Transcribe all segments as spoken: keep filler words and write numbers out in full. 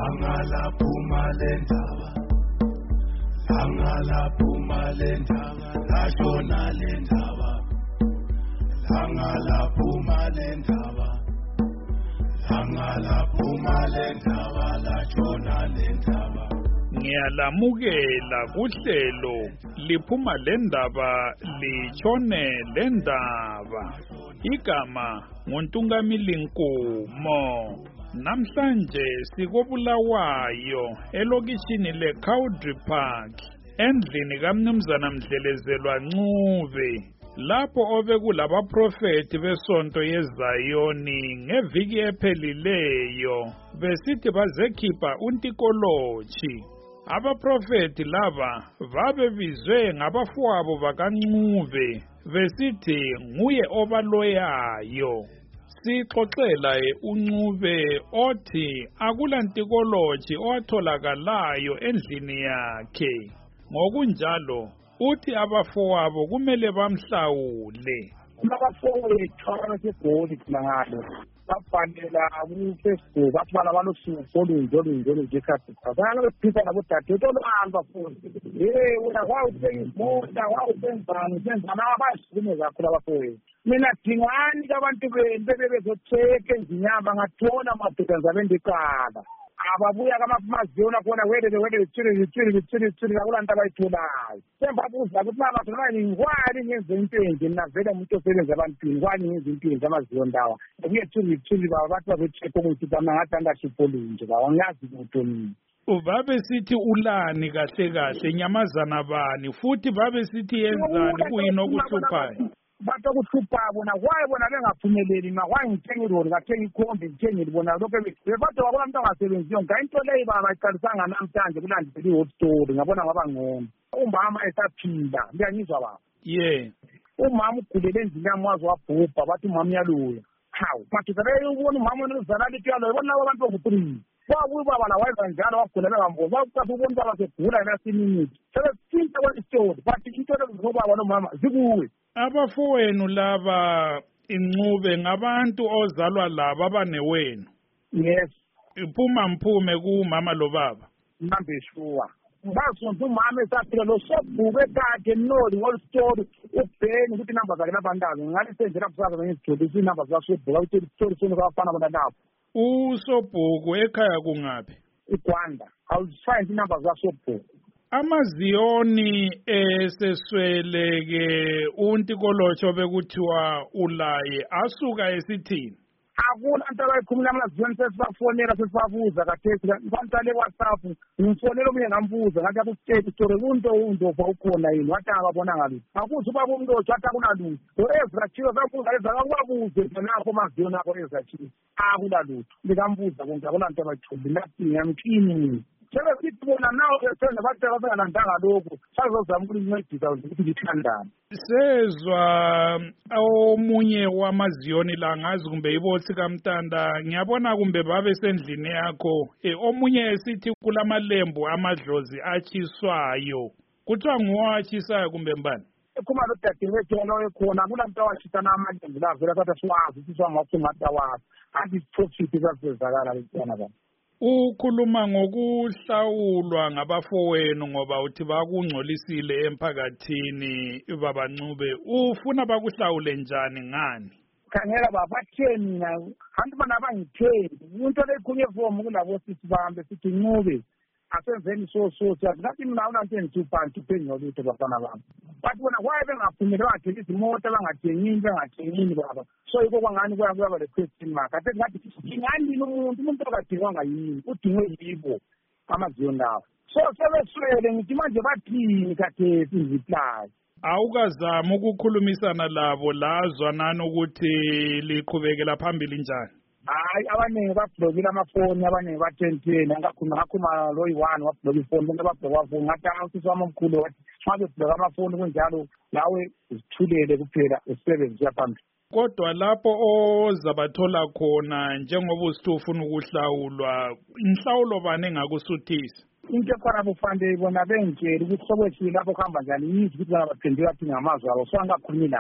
Langalaphuma lendaba Langalaphuma lendaba lashona lendaba Langalaphuma lendaba Langalaphuma lendaba lashona lendaba Ngiyalamukela kuhlelo liphuma lendaba lichone lendaba igama nguNtungamili Nkumo. Namhlanje sikobulawayo elokishini leCowdry Park endlini kaMnumzana Mdlelezelwa Ncube lapho obekulabaprofeti besonto yeZayoni ngeviki ephelileyo besithi bazekhipha untikolochi. Abaprofeti laba babebizwe ngabafowabo bakaNcube besithi nguye obaloyayo. Sixoxela uNcube othi akulantikolochi otholakalayo endlini yakhe. Ngokunjalo uthi abafowabo kumele bamhlawule. Abafowethu abasegoli ngalo bafanela ku-Facebook bathi bana balosuku olunje olunje olunje ekhasi bana bephisa nabo dadethu olwalo bafowethu hey wena wawuthenga imota wawuthengani senzana abasukume kakhulu abafowethu. Mina dingani kabantu benu bebebezocheke izinyama ngathola amadoda abendicala ababuya kamaziyona khona wedele wedele tsiri tsiri tsiri tsiri akulanta bayitholayo sembabuza ukuthi mama thina ngwani ngenze impende mina vele umuntu osebenza abantwini kwani ngenze impende amaziyona ndawa kuye tsiri tsiri baba bathi bazocheke ukuthi bana ngathi angashipolinje bawa ngazi ukuthi mina ubabe sithi ulani kahle kahle nyamazana bani futhi babe sithi yenzani kuyini okuhluphayo bathi okuhlupha bona kwaye bona bengaphumeleli ma kwaye ngithenga iroli ngathenga ikhombi ngithenga libona lokho bebathi wabona umuntu angasebenziyo ngayinto leyo baba bayiqalisanga namhlanje kulandela i-hot story ngabona ngaba ngcono umama esaphila ngiyangizwa baba ye umama ugulele endlini yami wazi wabhubha bathi umama uyaluya hawu madoda leyo ubona umama onozala lithi yaloyo bona labo abantu boku-three kwabuye ubaba la wayenza njalo wagula bengamboni wakuthatha ubona ubaba segula nasininithi sebesithinta kwesitori bathi into lezo zobaba nomama zikuwe. Abafowenu laba Ncube ngabantu ozalwa laba abanewenu. Yes. Iphuma mphume kumama lo baba. Nambe shuwa. Basonto umama esaphila lo sobhuke kade noli ngolstory ubheni ukuthi number zakhe labandazi ngani senzela kusasa ngizithola inamba zasobhuka ukuthi story sona kwafana abandazi. Usobhuku ekhaya kungaphi? iGwanda. I'll find inamba zasobhuka. Amaziyoni esesweleke untikolocho bekuthiwa ulaye asuka esithini akula into abayikhuluma amaziyoni sesibafonela sesibabuza kathesi ngantale WhatsApp ngimfonela omunye ngambuza ngathi akustate story kunto undova ukhona yini wathi akabona ngabi akuze ubaba umuntu wathi akunalutho so ezathiwa zabuza ezakubabuze lapho amaziyoni akho ezathiwa akulalutho likambuza konke akulanto abayithuli nathi ngiyamkini Sebe sithi bona nawo besena bathi abasengalandanga lokho sizozama ukulincedisa ukuthi lithandane. Sezwa omunye wamaziyoni la ngazi kumbe ibothi kaMtanda ngiyabona kumbe babe sendlini yakho omunye esithi kulamalembu amadlozi achiswayo kuthiwa nguwachisayo kumbe mbani kuma lo dadewethu lo ekhona kulanto awashitana amalembu la vela batha siwazi ukuthi siwamathi ngatawazi anti profit izazezakala lentana bani. Ukhuluma ngokuhlawulwa ngabafowenu ngoba uthi bakungcolisile emphakathini baba Ncube ufuna bakuhlawule njani ngani khangela baba batheni mina abantu bana bangitheni into lekhunye form kulabo sisi bambe sithi Ncube asenzeni so so ngathi mina awunanto engithuphani tuphenyo lutho bafana bami bathi bona kwaye bengaphumeli bathela izimoto bangathengini bengathengini baba so yiko kwangani kuya kuba le question mark athe ngathi ingani umuntu umuntu akadingwanga yini udingwe yibo amaziyoni lawo so sebeswele ngithi manje bathini kathesi iziply awukazama ukukhulumisana labo lazwanana ukuthi liqhubekela phambili njani hayi abaningi bablokile amafoni abaningi bathenteni angakhuluma ngakhuluma lo yi-one wabloka ifoni bonke babloka wafoni ngathi usisi wami omkhulu wathi xa bebloka amafoni kunjalo lawe uzithulele kuphela usebenzi uyaphambili kodwa lapho ozabathola khona njengoba usithi ufuna ukuhlawulwa inhlawulo bani engakusuthisa into ekhona bufanele bona bengitshela ukuthi sokwethile lapho kuhamba njani yizi ukuthi bona baphendula athi ngamazwi abo so angakhulumi nawo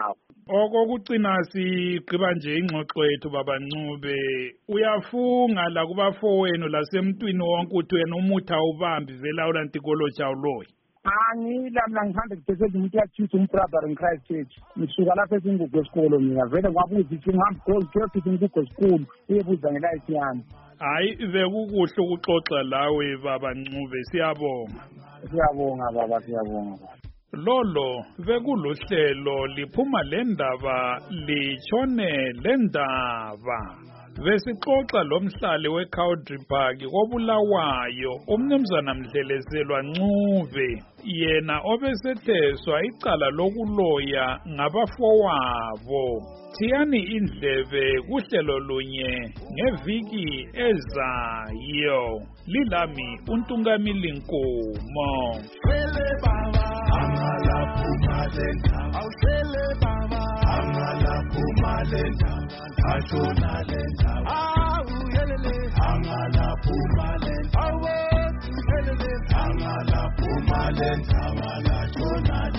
Okokugcina sigqiba nje ingxoxo yethu baba Ncube, uyafunga la kubafowenu lasemntwini wonke uthi wena umuthi awubambi vela ulantikoloji awuloyi. Angila mina ngi-hundred percent umuntu uyathutha umbrother in Christ Church. Ngisuka lapha esingugo esikolo mina vele ngabuza ukuthi ngihambe gold kuyofisa ingugo esikhulu uyebuza ngelife yami. Hayi bekukuhle ukuxoxa lawe baba Ncube, siyabonga. Siyabonga baba, siyabonga baba. Lolo bekuluhlelo liphuma lendaba litshone lendaba. Besixoxa lomhlali weCowdry Park kobulawayo umnumzana Mdlelezelwa Ncube, yena obesetheswa icala lokuloya ngabafowabo. Thiyani indlebe kuhlelo lunye ngeviki ezayo. Lilami uNtungamili Nkomo. Shele baba angala pumalenda awshele baba angala pumalenda ashona lenda awu yelele angala pumalenda awu yelele angala pumalenda wala shona